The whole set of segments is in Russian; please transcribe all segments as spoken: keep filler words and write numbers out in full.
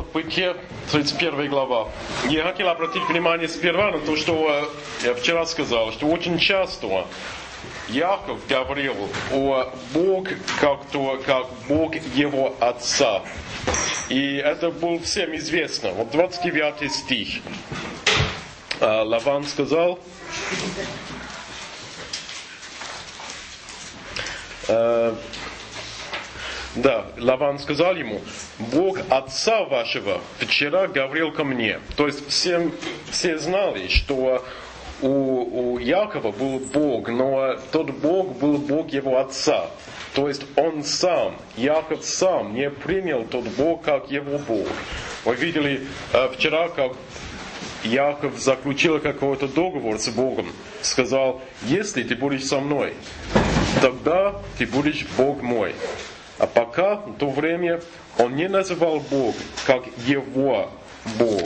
Бытие, тридцать первая глава. Я хотел обратить внимание сперва на то, что я вчера сказал, что очень часто Яков говорил о Боге как, то, как Бог его отца. И это было всем известно. Вот двадцать девятый стих. Лаван сказал, э, да, Лаван сказал ему: Бог отца вашего вчера говорил ко мне. То есть всем, все знали, что у, у Якова был Бог, но тот Бог был Бог его отца. То есть он сам, Яков сам не принял тот Бог как его Бог. Мы видели э, вчера, как Яков заключил какой-то договор с Богом. Сказал: если ты будешь со мной, тогда ты будешь Бог мой. А пока, в то время, он не называл Бога как его Бог.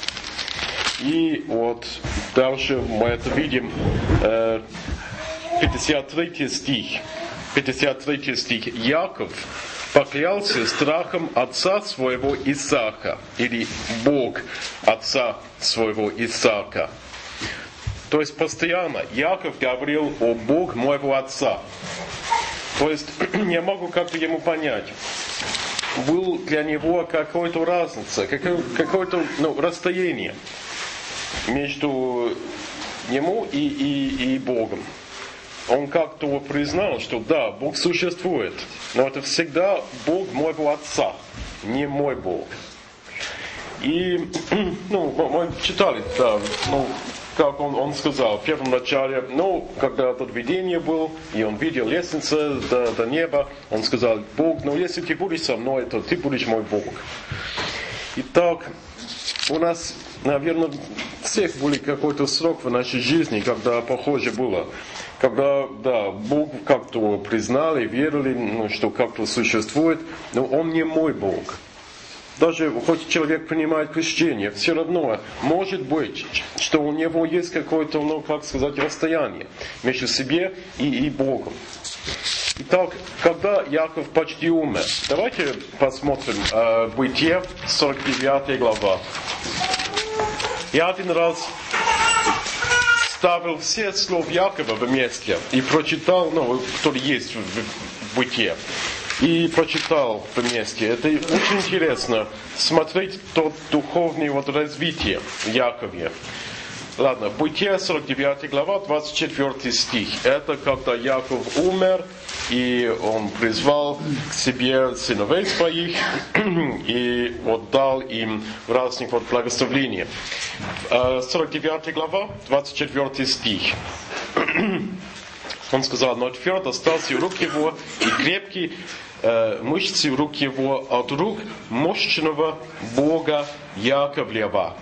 И вот дальше мы это видим, э, пятьдесят третий стих. пятьдесят третий стих. Яков поклялся страхом отца своего Исаака, или Бог отца своего Исаака. То есть постоянно Яков говорил о Бог моего отца. То есть не могу как-то ему понять, был для него какая-то разница, какое-то ну, расстояние между ему и, и, и Богом. Он как-то признал, что да, Бог существует, но это всегда Бог моего отца, не мой Бог. И ну, мы читали, да, ну, как он, он сказал в первом начале, ну, когда тут видение было, и он видел лестницу до, до неба, он сказал: Бог, ну если ты будешь со мной, то ты будешь мой Бог. Итак, у нас, наверное, всех был какой-то срок в нашей жизни, когда похоже было. Когда, да, Бог как-то признали, верили, ну, что как-то существует, но Он не мой Бог. Даже хоть человек принимает крещение, все равно может быть, что у него есть какое-то, ну, как сказать, расстояние между себе и, и Богом. Итак, когда Яков почти умер, давайте посмотрим э, Бытие, сорок девятая глава. Я один раз ставил все слов Якова вместе и прочитал, ну, который есть в, в Бытие, и прочитал вместе. Это очень интересно смотреть то духовное вот развитие в Якове. Ладно, Бытие, сорок девятая глава, двадцать четвёртый стих. Это когда Яков умер, и он призвал к себе сыновей своих, и вот дал им разных вот благословений. сорок девятая глава, двадцать четвёртый стих. Он сказал: но тверд остался рук его, и крепкий э, мышцы рук его от рук мощного Бога Яковлева.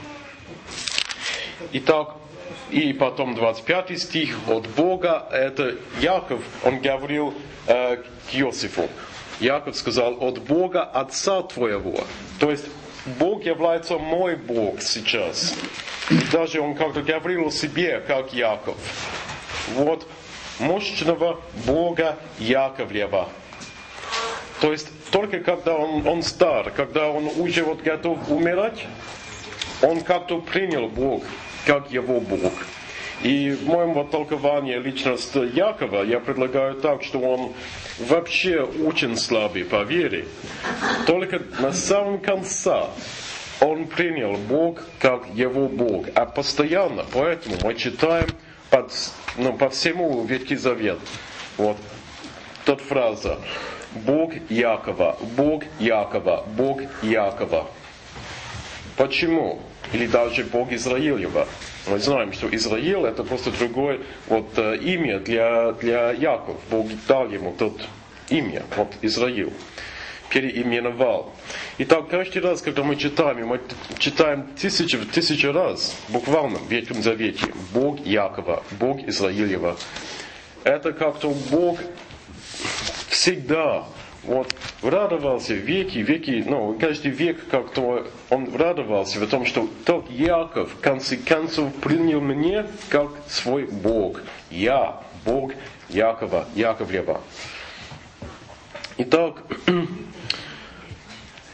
Итак, и потом двадцать пятый стих. От Бога, это Яков, он говорил э, к Иосифу. Яков сказал: от Бога отца твоего. То есть Бог является мой Бог сейчас. И даже он как-то говорил о себе, как Яков. Вот мощного Бога Яковлева. То есть только когда он, он стар, когда он уже вот готов умирать, он как-то принял Бог как его Бог. И в моем вот толковании личности Якова я предлагаю так, что он вообще очень слабый по вере. Только на самом конце он принял Бог как его Бог. А постоянно, поэтому мы читаем под, ну, по всему Ветхий Завет. Вот тут фраза: Бог Якова, Бог Якова, Бог Якова. Почему? Или даже Бог Израилева. Мы знаем, что Израиль это просто другое вот, имя для, для Якова. Бог дал ему тут имя, вот Израиль. Переименовал. Итак, каждый раз, когда мы читаем, мы читаем тысячу, тысячу раз, буквально в Ветхом Завете, Бог Якова, Бог Израилева. Это как-то Бог всегда вот радовался веки, веки, ну, каждый век как-то он радовался в том, что тот Яков в конце концов принял меня как свой Бог. Я, Бог Якова, Яковлева. Итак,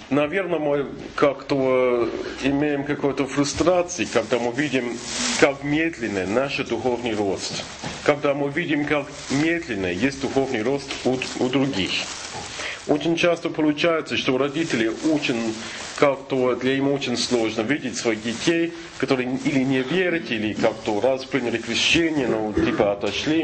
наверное, мы как-то имеем какую-то фрустрацию, когда мы видим, как медленный наш духовный рост. Когда мы видим, как медленно есть духовный рост у, у других. Очень часто получается, что родители учат как-то, для им очень сложно видеть своих детей, которые или не верят, или как-то раз приняли крещение, но типа отошли.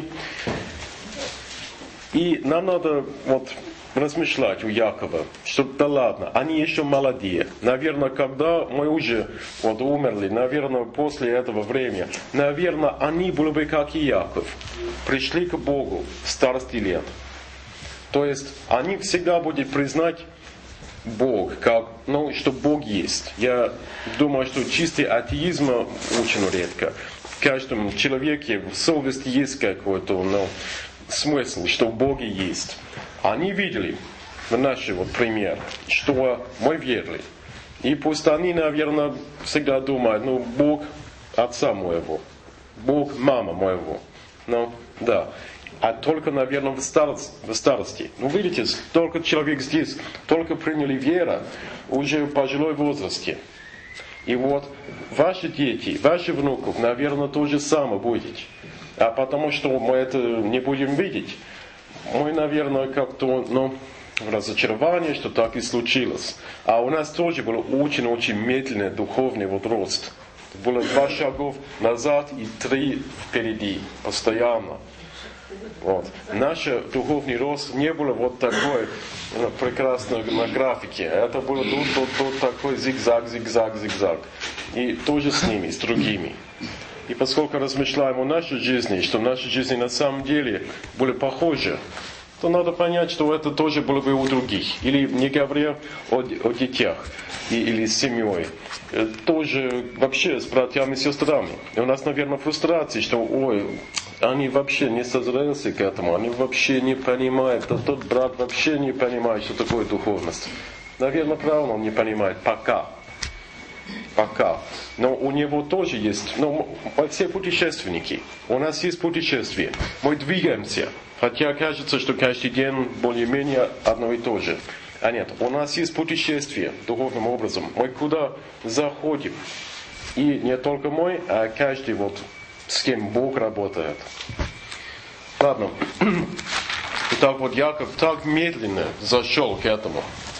И нам надо вот размышлять у Якова, что да ладно, они еще молодые. Наверное, когда мы уже вот умерли, наверное, после этого времени, наверное, они были бы как и Яков, пришли к Богу в старости лет. То есть они всегда будут признать Бог, как, ну, что Бог есть. Я думаю, что чистый атеизм очень редко. В каждом человеке в совести есть какой-то, ну, смысл, что в Боге есть. Они видели в наш вот пример, что мы верили. И пусть они, наверное, всегда думают, ну, Бог отца моего, Бог мама моего. Ну, да. А только, наверное, в старости, в старости. Ну, видите, только человек здесь, только приняли веру, уже в пожилой возрасте. И вот ваши дети, ваши внуков, наверное, то же самое будет. А потому что мы это не будем видеть, мы, наверное, как-то, ну, разочарование, что так и случилось. А у нас тоже был очень-очень медленный духовный вот рост. Было два шага назад и три впереди, постоянно. Вот. Наш духовный рост не был вот такой, ну, прекрасный на графике. Это было тут, тут, тут такой зигзаг, зигзаг, зигзаг. И тоже с ними, с другими. И поскольку размышляем о нашей жизни, что наши жизни на самом деле были похожи, то надо понять, что это тоже было бы у других. Или не говоря о, о детях и, или с семьей. Тоже вообще с братьями и сестрами. И у нас, наверное, фрустрация, что ой, они вообще не созрелись к этому, они вообще не понимают, да тот брат вообще не понимает, что такое духовность. Наверное, правильно, он не понимает пока. Пока. Но у него тоже есть, ну, мы все путешественники. У нас есть путешествие. Мы двигаемся. Хотя кажется, что каждый день более-менее одно и то же. А нет, у нас есть путешествие духовным образом. Мы куда заходим. И не только мы, а каждый вот с кем Бог работает. Ладно. Итак, вот Яков так медленно зашел к этому.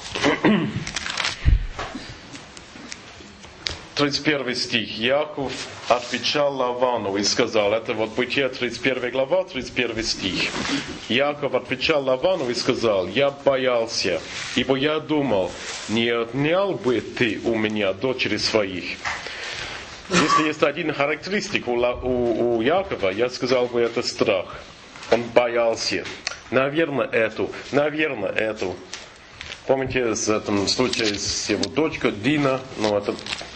тридцать первый стих. Яков отвечал Лавану и сказал, это вот Бытие тридцать первая глава, тридцать первый стих. Яков отвечал Лавану и сказал, я боялся, ибо я думал, не отнял бы ты у меня дочери своих. Если есть один характеристик у, у, у Якова, я сказал бы, это страх. Он боялся. Наверное, эту, наверное, эту. Помните, в этом случае с его дочкой Дина, ну это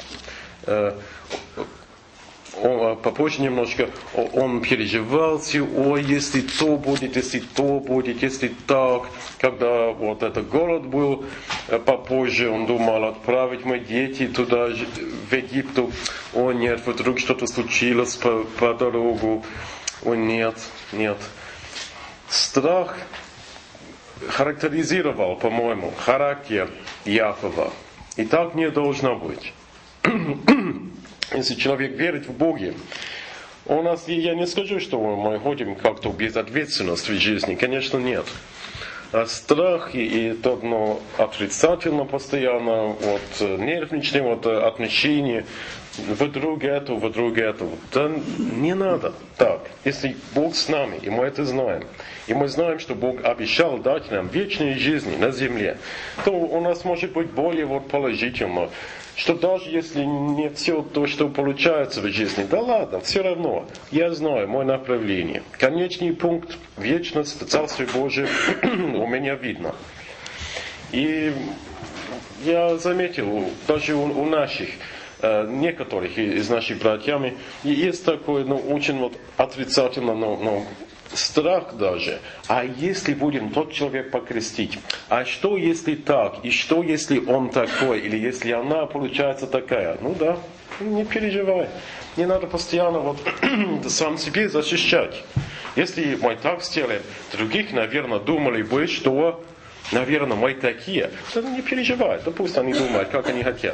он, попозже немножко он переживался, ой, если то будет, если то будет, если так. Когда вот этот голод был попозже, он думал отправить мои дети туда, в Египту. О нет, вдруг что-то случилось по, по дорогу. О нет, нет. Страх характеризировал, по-моему, характер Якова. И так не должно быть. Если человек верит в Бога, у нас, я не скажу, что мы ходим как-то без ответственности в жизни, конечно, нет. А страх и, и тот, ну, отрицательно постоянно, вот, нервничные вот, отношения, вдруг это, вдруг это. Да не надо так. Если Бог с нами, и мы это знаем, и мы знаем, что Бог обещал дать нам вечную жизнь на земле, то у нас может быть более вот, положительно. Что даже если не все то, что получается в жизни, да ладно, все равно, я знаю мое направление. Конечный пункт, вечность, Царствие Божие у меня видно. И я заметил, даже у, у наших, э, некоторых из наших братьев, есть такой, ну, очень вот отрицательно, ну, ну, страх даже. А если будем тот человек покрестить? А что если так? И что если он такой? Или если она получается такая? Ну да, не переживай. Не надо постоянно вот сам себе защищать. Если мы так сделаем, других, наверное, думали бы, что наверное, мы такие. Да не переживай, да пусть они думают, как они хотят.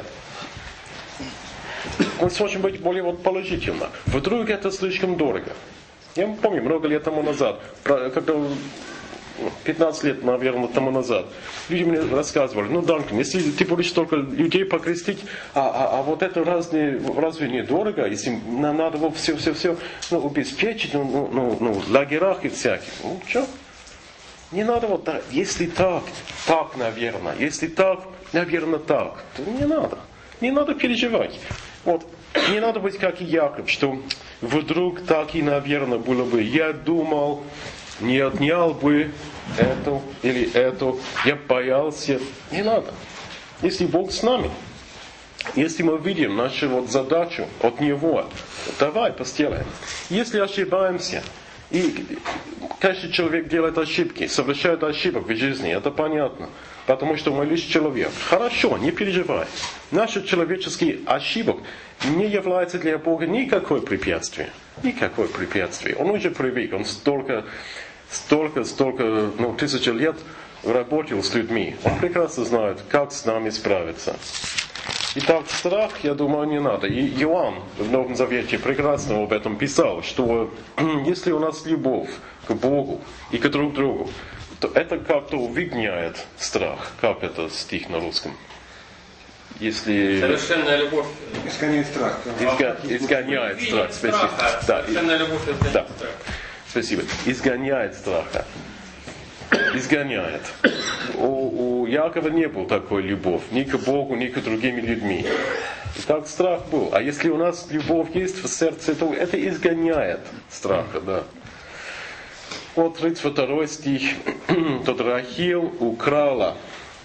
Мы сможем быть более вот положительно. Вдруг это слишком дорого. Я помню, много лет тому назад, когда пятнадцать лет, наверное, тому назад, люди мне рассказывали, ну, Данкан, если ты будешь только людей покрестить, а, а, а вот это разве, разве не дорого, если нам надо вот все-все-все ну, обеспечить, ну, ну, ну, ну, в лагерях и всяких. Ну, что? Не надо вот так. Если так, так, наверное. Если так, наверное, так. То не надо. Не надо переживать. Вот. Не надо быть как и Яков, что вдруг так и, наверное, было бы. Я думал, не отнял бы эту или эту. Я боялся. Не надо. Если Бог с нами, если мы видим нашу вот задачу от Него, давай постелаем. Если ошибаемся, и каждый человек делает ошибки, совершает ошибок в жизни, это понятно. Потому что мы лишь человек. Хорошо, не переживай. Наш человеческий ошибок не является для Бога никакой препятствие. Никакое препятствие. Он уже привык. Он столько, столько, столько, ну, тысячи лет работал с людьми. Он прекрасно знает, как с нами справиться. Итак, страх, я думаю, не надо. И Иоанн в Новом Завете прекрасно об этом писал, что если у нас любовь к Богу и к друг другу, то это как-то выгоняет страх. Как это стих на русском? Если... Совершенная любовь. Изгоняет страх. Изга... Изгоняет страх. Спасибо. Да. Совершенная любовь изгоняет да. страх. Спасибо. Изгоняет страха. Изгоняет. У, у Якова не было такой любовь. Ни к Богу, ни к другим людьми. И так страх был. А если у нас любовь есть в сердце, то это изгоняет страха. Да. Вот тридцать второй стих. Тот Рахил украла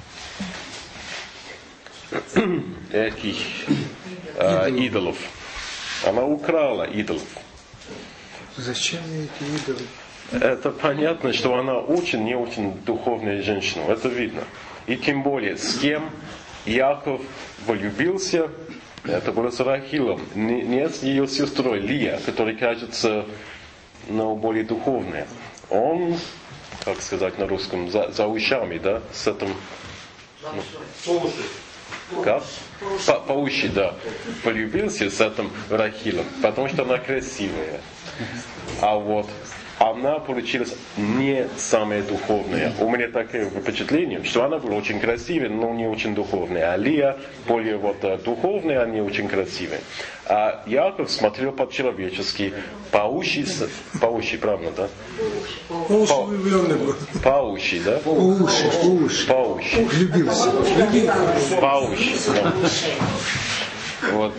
этих э, идолов. Она украла идолов. Зачем эти идолы? Это понятно, что она очень, не очень духовная женщина. Это видно. И тем более, с кем Яков влюбился, это было с Рахилом. Не, не с ее сестрой Лия, которая кажется, ну, более духовная. Он, как сказать на русском, за, за ушами, да, с этим... Ну, как? По, по уши, да. Полюбился с этим Рахилом, потому что она красивая. А вот она получилась не самая духовная. У меня такое впечатление, что она была очень красивая, но не очень духовная. А Лия более вот духовная, а не очень красивая. А Яков смотрел по-человечески, по уши, по уши, правильно, да? По уши влюбленный был. По уши, да? По уши, по уши. По уши. Влюбился. Влюбился. По уши, да. Вот.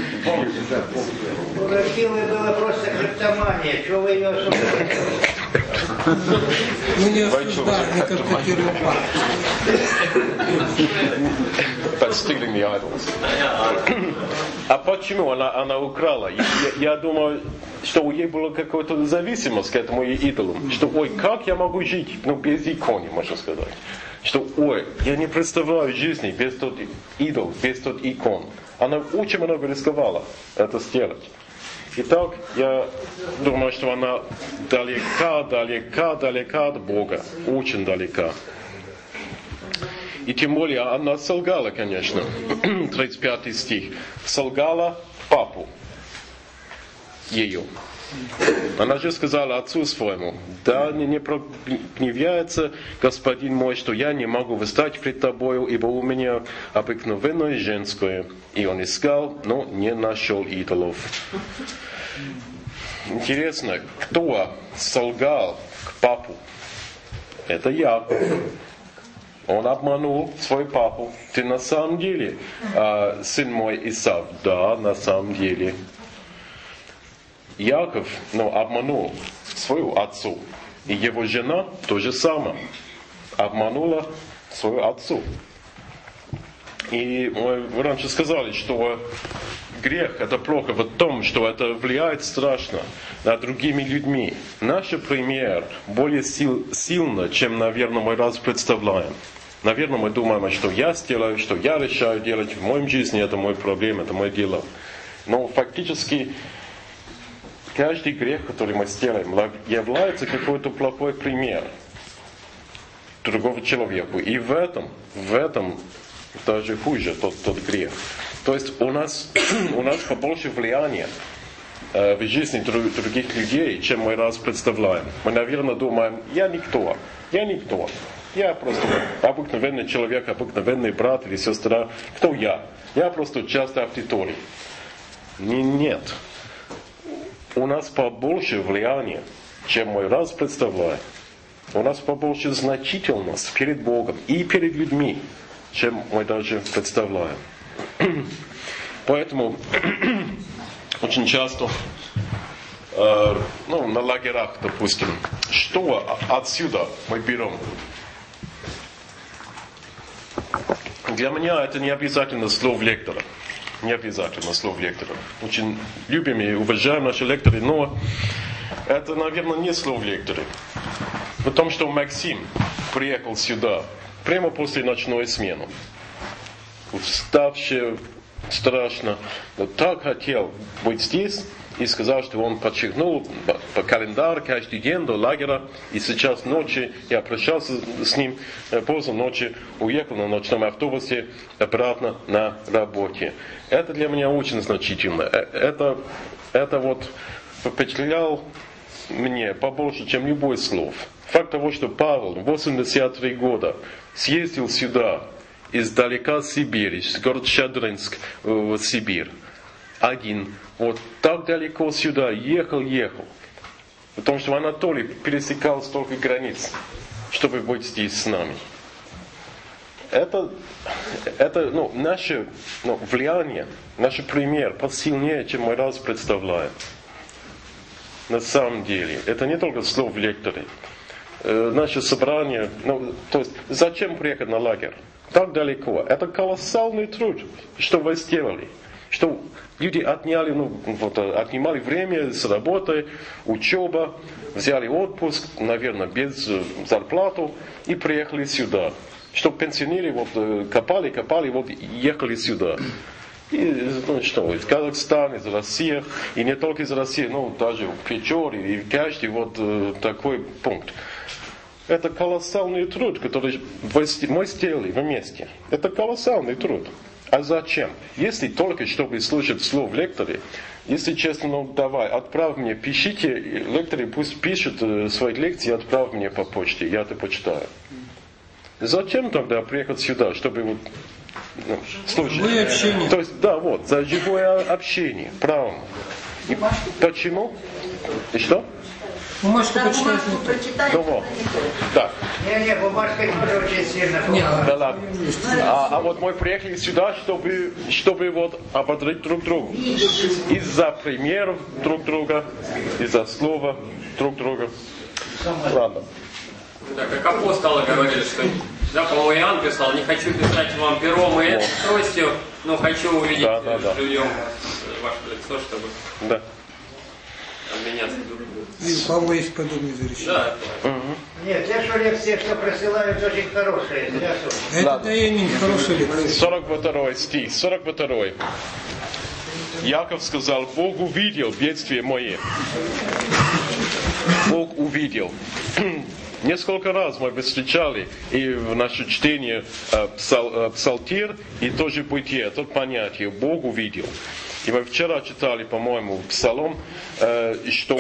У Рахилы была просто криптомания. Чего вы ее осуждаете? Мы не осуждаем, мы констатируем факт. But stealing the idols. А почему она, она украла? Я, я думаю, что у нее была какая-то зависимость к этому идолу. Что, ой, как я могу жить, ну, без иконы, можно сказать. Что, ой, я не представляю жизни без тот идол, без тот икон. Она очень много рисковала это сделать. Итак, я думаю, что она далека, далека, далека от Бога. Очень далека. И тем более она солгала, конечно. тридцать пятый стих. Солгала папу ее. Она же сказала отцу своему: да не, не прогневяется господин мой, что я не могу восстать пред тобою, ибо у меня обыкновенное женское. И он искал, но не нашел идолов. Интересно, кто солгал к папу? Это Яков. Он обманул свой папу. Ты на самом деле э, сын мой Исав? Да, на самом деле. Яков, ну, обманул свою отцу. И его жена то же самое. Обманула свою отцу. И мы раньше сказали, что грех это плохо в том, что это влияет страшно на другими людьми. Наш пример более сил, сильно, чем, наверное, мы раз представляем. Наверное, мы думаем, что я сделаю, что я решаю делать в моей жизни, это мой проблем, это мое дело. Но фактически каждый грех, который мы сделаем, является какой-то плохой пример. другого человека. И в этом, в этом даже хуже тот, тот грех. То есть у нас, у нас побольше влияния э, в жизни друг, других людей, чем мы раз представляем. Мы, наверное, думаем, я никто, я никто. Я просто обыкновенный человек, обыкновенный брат или сестра. Кто я? Я просто часть аудитории. Нет. У нас побольше влияния, чем мы раз представляем. У нас побольше значительность перед Богом и перед людьми, чем мы даже представляем. Поэтому очень часто э, ну, на лагерях, допустим, что отсюда мы берем? Для меня это не обязательно слово лектора. Не обязательно слово лектора. Очень любим и уважаем наши лекторы, но это, наверное, не слово лекторы. Потому что Максим приехал сюда прямо после ночной смены. Уставший, страшно. Но так хотел быть здесь. И сказал, что он подчеркнул по календарю каждый день до лагеря. И сейчас ночью я прощался с ним, поздно ночью уехал на ночном автобусе обратно на работе. Это для меня очень значительно. Это, это вот впечатлял мне побольше, чем любой слов. Факт того, что Павел в восемьдесят три года съездил сюда, издалека Сибири, город Шадринск в Сибирь. Один. Вот так далеко сюда ехал, ехал. Потому что Анатолий пересекал столько границ, чтобы быть здесь с нами. Это, это ну, наше ну, влияние, наш пример посильнее, чем мы раз представляем. На самом деле, это не только слово лекторы. Э, наше собрание, ну, то есть, зачем приехать на лагерь? Так далеко. Это колоссальный труд, что вы сделали. Что люди отняли, ну, вот, отнимали время с работы, учеба, взяли отпуск, наверное, без зарплаты и приехали сюда. Что пенсионеры вот, копали, копали, вот ехали сюда. И, ну, что, из Казахстана, из России, и не только из России, но даже в Печоре, и каждый вот такой пункт. Это колоссальный труд, который мы сделали вместе. Это колоссальный труд. А зачем? Если только чтобы слушать слово лекторы, если честно, ну давай, отправь мне, пишите, лекторы пусть пишут свои лекции, отправь мне по почте, я это почитаю. Зачем тогда приехать сюда, чтобы вот, ну, слушать? Живое общение. То есть, да, вот, за живое общение, правильно. И почему? И что? Бумажку Да, почитать бумажку не то. прочитать. Ну вот. Так. Не-не, бумажка тоже очень сильно Не, помогает. Да ладно. А, а вот мы приехали сюда, чтобы, чтобы вот ободрить друг друга. Из-за примеров друг друга, из-за слова друг друга. Ладно. Да, как апостолы говорили, что, да, по-моему, Иоанн писал, не хочу писать вам пером и тростью, но хочу увидеть Да, да, да. живьем ваше лицо, чтобы Да. обменяться друг другом. И у Павла есть подобные изречения. Да, Нет, те, что лекции, что присылают, очень хорошие. Зря что. Это Ладно. да имени хорошая лекция. сорок второй стих, сорок второй. Яков сказал, Бог увидел бедствие мое. Бог увидел. Несколько раз мы встречали и в наше чтение э, псал, э, псалтирь и тоже бытие, это понятие, Бог увидел. И мы вчера читали, по-моему, псалом, э, что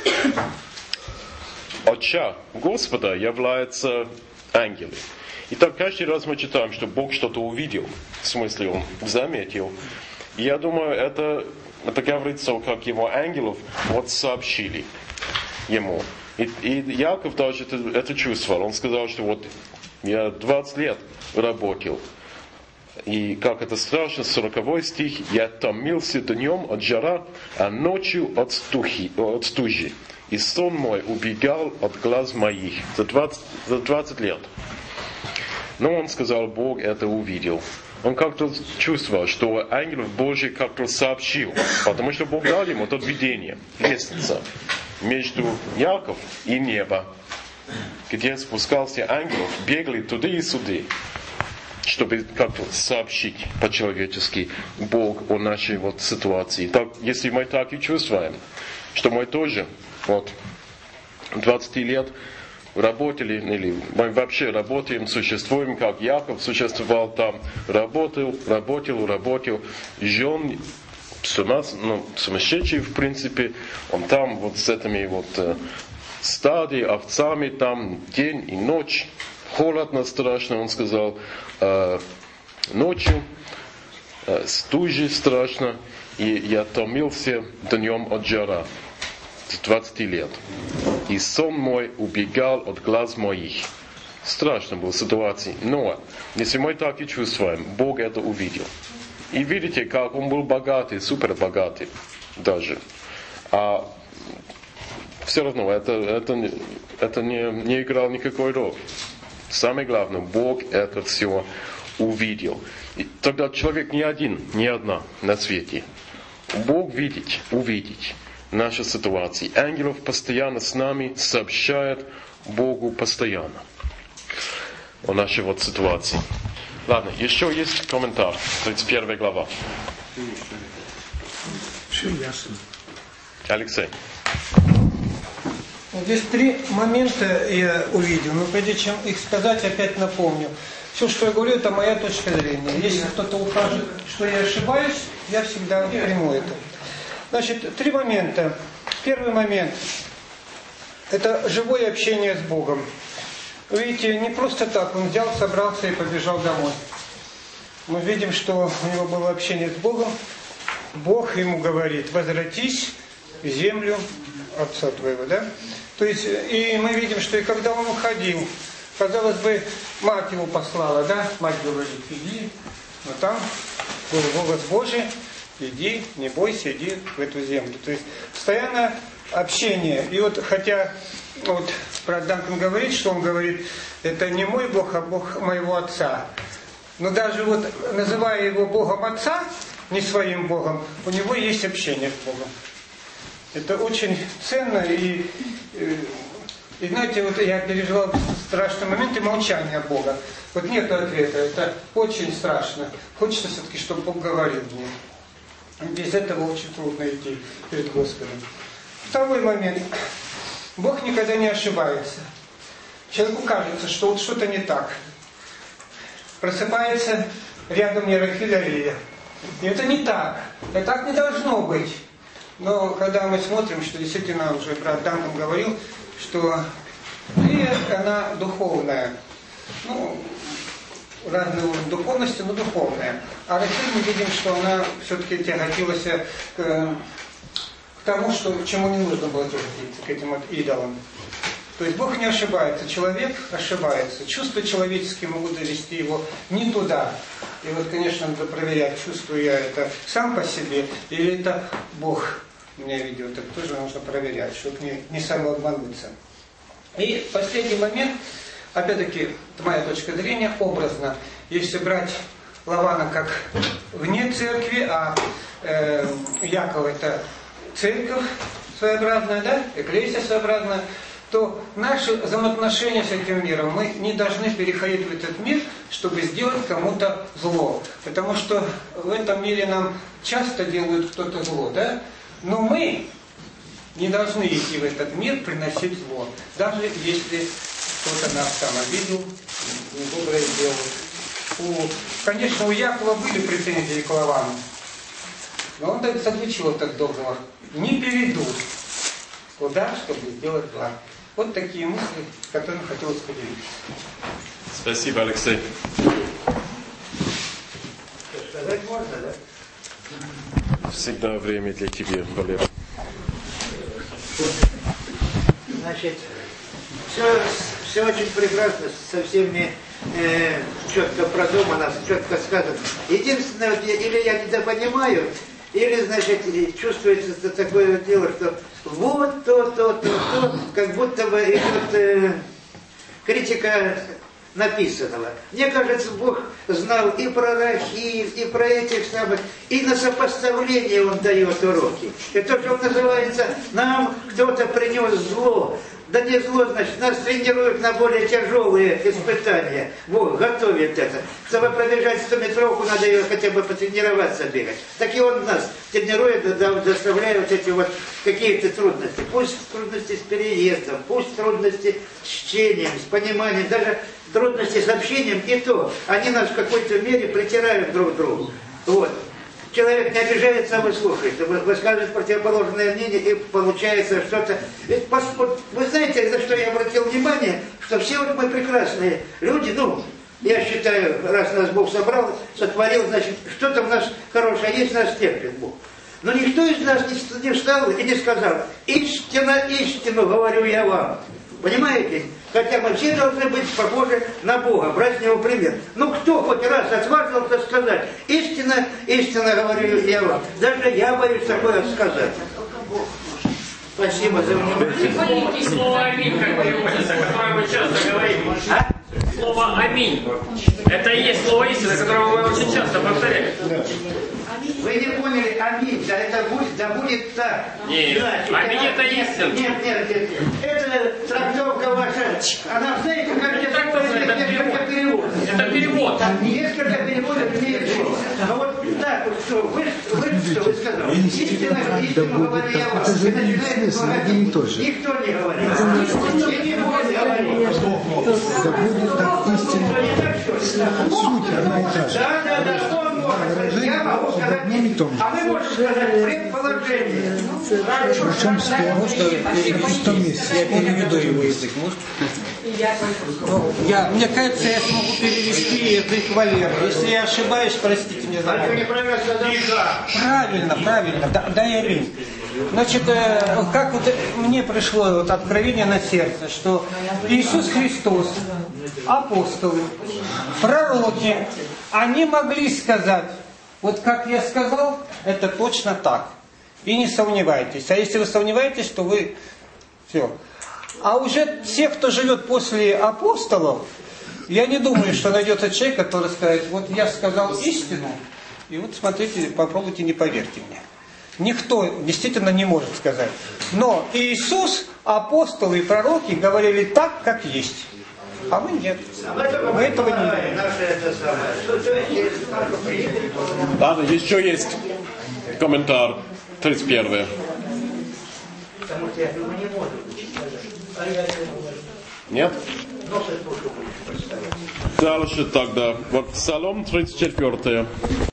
оча Господа являются ангелы. И так каждый раз мы читаем, что Бог что-то увидел, в смысле Он заметил. И я думаю, это, это говорится, как Его ангелов вот сообщили Ему. И, и Яков даже это, это чувствовал. Он сказал, что вот я двадцать лет работал. И как это страшно, сороковой стих, я томился днем от жара, а ночью от стухи, от стужи. И сон мой убегал от глаз моих за двадцать, за двадцать лет. Но он сказал, Бог это увидел. Он как-то чувствовал, что ангел Божий как-то сообщил, потому что Бог дал ему это видение, лестница между Яков и небо, где спускался ангел, бегали туда и сюда, чтобы как-то сообщить по-человечески Бог о нашей вот ситуации. Так, если мы так и чувствуем, что мы тоже вот двадцать лет работали, или мы вообще работаем, существуем, как Яков существовал там, работал, работал, работал, жен, ну, сумасшедший, в принципе, он там вот с этими вот э, стадами, овцами, там день и ночь, холодно, страшно, он сказал, э, ночью, э, стужи страшно, и я томился днем от жара, двадцать лет. И сон мой убегал от глаз моих. Страшно была ситуация. Но, если мы так и чувствуем, Бог это увидел. И видите, как он был богатый, супер богатый даже. А все равно это, это, это не, не играло никакой роли. Самое главное, Бог это все увидел. И тогда человек не один, не одна на свете. Бог видит, увидит наши ситуации. Ангелов постоянно с нами сообщает Богу постоянно о нашей вот ситуации. Ладно, еще есть комментарий. тридцать первая глава. Все ясно. Алексей. Здесь три момента я увидел, но прежде чем их сказать, опять напомню. Все, что я говорю, это моя точка зрения. Если кто-то укажет, что я ошибаюсь, я всегда приму это. Значит, три момента. Первый момент – это живое общение с Богом. Вы видите, не просто так он взял, собрался и побежал домой. Мы видим, что у него было общение с Богом. Бог ему говорит: возвратись в землю отца твоего, да? То есть, и мы видим, что и когда он уходил, казалось бы, мать его послала, да? Мать говорит: иди, но там был голос Божий, иди, не бойся, иди в эту землю. То есть, постоянно общение. И вот, хотя, вот, брат Данкан говорит, что он говорит, это не мой Бог, а Бог моего отца. Но даже вот, называя его Богом отца, не своим Богом, у него есть общение с Богом. Это очень ценно. И, и знаете, вот я переживал страшный момент и молчание Бога. Вот нет ответа, это очень страшно. Хочется все-таки, чтобы Бог говорил мне. Без этого очень трудно идти перед Господом. Второй момент. Бог никогда не ошибается. Человеку кажется, что вот что-то не так. Просыпается рядом не Рахиль, а Лея. И это не так. Это так не должно быть. Но когда мы смотрим, что действительно уже брат Данкан говорил, что Лея, она духовная. Ну, разный уровень духовности, но духовная. А Рахиль мы видим, что она все-таки тяготилась к, к тому, что, к чему не нужно было тяготиться, к этим вот идолам. То есть Бог не ошибается, человек ошибается. Чувства человеческие могут довести его не туда. И вот, конечно, надо проверять, чувствую я это сам по себе, или это Бог меня ведет. Это тоже нужно проверять, чтобы не, не самообмануться. И последний момент, опять-таки, это моя точка зрения, образно. Если брать Лавана как вне церкви, а э, Яков это церковь своеобразная, да, экклесия своеобразная, то наши взаимоотношения с этим миром, мы не должны переходить в этот мир, чтобы сделать кому-то зло. Потому что в этом мире нам часто делают кто-то зло, да? Но мы не должны идти в этот мир, приносить зло. Даже если кто-то нас там обидел, недоброе сделал. У, конечно, у Якова были претензии к Лавану. Но он так заключил этот договор. Не перейду куда, чтобы сделать зла. Вот такие мысли, которыми хотелось поделиться. Спасибо, Алексей. Сказать можно, да? Всегда время для тебя, Валерий. Значит, все, все очень прекрасно, совсем не э, четко продумано, четко сказано. Единственное, вот, или я недопонимаю, или, значит, чувствуется такое дело, что вот то, то, то, то, как будто бы идет э, критика написанного. Мне кажется, Бог знал и про Рахиль, и про этих самых, и на сопоставление Он дает уроки. И то, что называется, нам кто-то принес зло. Да не зло, значит, нас тренируют на более тяжелые испытания. Вот, готовят это. Чтобы пробежать стометровку, надо ее хотя бы потренироваться бегать. Так и он нас тренирует, заставляет вот эти вот какие-то трудности. Пусть трудности с переездом, пусть трудности с чтением, с пониманием, даже трудности с общением, и то. Они нас в какой-то мере притирают друг к другу. Вот. Человек не обижается, а вы слушаете, высказывает противоположное мнение, и получается что-то... Ведь, вы знаете, за что я обратил внимание, что все вот мы прекрасные люди, ну, я считаю, раз нас Бог собрал, сотворил, значит, что-то в нас хорошее есть, нас терпит Бог. Но никто из нас не встал и не сказал: истина, истину говорю я вам. Понимаете? Хотя мы все должны быть похожи на Бога, брать с Него пример. Ну кто хоть раз отважился сказать: истина, истина говорю я вам. Даже я боюсь такое сказать. Спасибо за внимание. Слово «аминь» как переводится, которое мы часто говорим. А? Слово «аминь». Это и есть слово истины, которое мы очень часто повторяем. Вы не поняли, аминь, да это будет, да будет так. Нет, значит, аминь это истина. Нет, нет, нет, нет. Это трактовка ваша. Она, знаете, как это трактовка, это перевод. Это перевод. Несколько переводов имеет слово. Но вот так вот, что вы, вы что вы сказали? Истина, истину говорю я вам. Это же не смысл, это не то же. Никто не говорит. И не будет говорить. Да будет так истина. Суть одна и та же. Да, да, да, он может сказать. Я могу сказать. А мы можем сказать предположение. Причем слово, что в пустом месте. Я переведу его язык, может? Ну, я, мне кажется, я смогу перевести язык Валеры. Если я ошибаюсь, простите меня за это. Правильно, правильно. Да, да, я верю. Значит, э, как вот мне пришло вот откровение на сердце, что Иисус Христос, апостолы, пророки, они могли сказать: вот как я сказал, это точно так. И не сомневайтесь. А если вы сомневаетесь, то вы... Все. А уже те, кто живет после апостолов, я не думаю, что найдется человек, который скажет: вот я сказал истину, и вот смотрите, попробуйте, не поверьте мне. Никто действительно не может сказать. Но Иисус, апостолы и пророки говорили так, как есть. А мы нет. Мы этого не имеем. Ладно, еще есть комментарий. тридцать первый. Нет? Дальше тогда. Вот Псалом тридцать четыре.